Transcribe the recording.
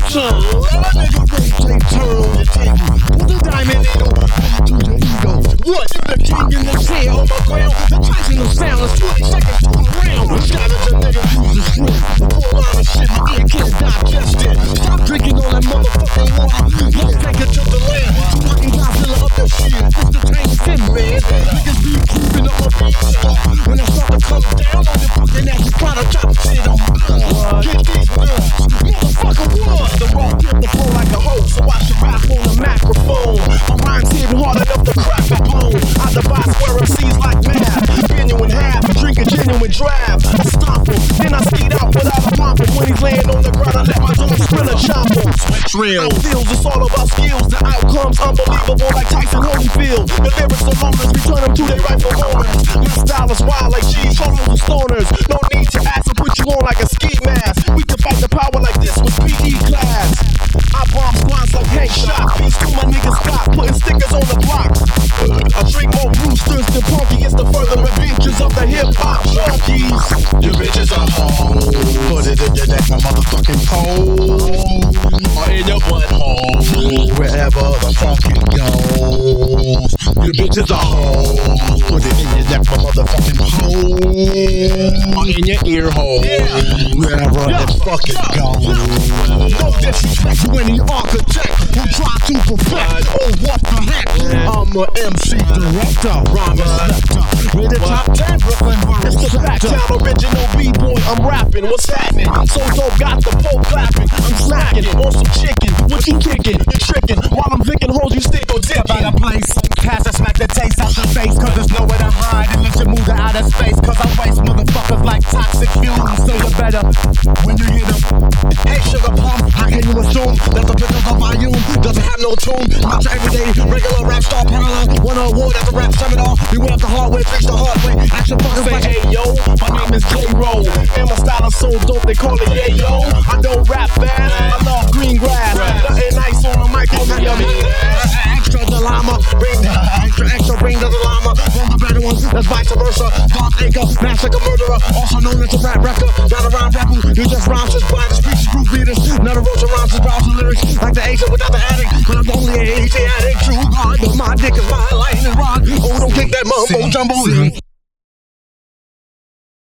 turn. A nigga rotate, turn on your table. Put the diamond needle to your ego. What? You the king in the chair on my ground. The Tyson of sound is 20 seconds to a round. Scavenge a nigga, use the strength. A full line of shit, my ear can't digest it. Stop drinking all that motherfucking water. Let's take it to the land. So I can Godzilla up the shit. It's the tank Tim, man. Niggas be creeping up my beat. When I start to come down on your fucking ass, you try to chop shit on my get these nerves. Motherfucker, what? The raw get the flow like a hoe, so I should rap on the microphone. My rhymes hitting hard enough to crack a bone. I devise where MCs like mad. Genuine half, drink a genuine draft. I stomp him, then I skate out without a pump him. When he's laying on the ground, I let my dome sprinter chop him. Drill. Feels it's all about skills. The outcomes unbelievable like Tyson Holyfield. The lyrics are loners, return them to their rightful owners. My style is wild like G's, holos and stoners. No need to ask, I put you on like a ski mask. We can fight the power like this with PE class. I bomb squads like Hank Shot. Beats to my niggas stop, putting stickers on the block. I drink more roosters than Punky. It's the further adventures of the hip-hop junkies. Your bitches are home. Put it in your neck, my motherfucking pole. Or in your butthole. Wherever the fuck it goes. Your bitches are home. Put it in your neck, my motherfucking hole. Or in your ear hole. Wherever the fuck it goes. No disrespect to any architect who try to perfect. Oh, what the heck? I'm a MC director, rhyme selector. With the top 10 Brooklyn boroughs. It's the Backtown original B-boy. I'm rapping, what's happening? So got the folk clapping. I'm slacking on some chicken. What you kicking? You tricking. While I'm picking holes, you stick or dip. By the place, pass a smack the taste out the face. Cause there's nowhere to hide unless you move to outer space. Cause I waste motherfuckers like toxic fumes. So you better, when you hear them, hey sugar plum, how can you assume that the bitch of the volume doesn't have no tune? Not your everyday regular rap star parallel. Won an award at the rap seminar. We went up the hard way, reached the hard way. Action fucking say, hey yo, my name is J-Ro. And my style is so dope, they call it yayo. I don't rap fast, I love green grass. Nothing nice on the mic, extra the llama, bring the extra, bring the llama. From the better ones, that's vice versa. Dark Acre, massacre murderer, also known as a rap wrecker. Not a rhyme rapper, you just rhymes, just blind, speeches, group leaders. Not a roach of rhymes, just browse the lyrics. Like the Asia without the addict, but I'm the only AJ addict. True God, but my dick is my lightning rod. Oh, don't kick that mumbo jumbo.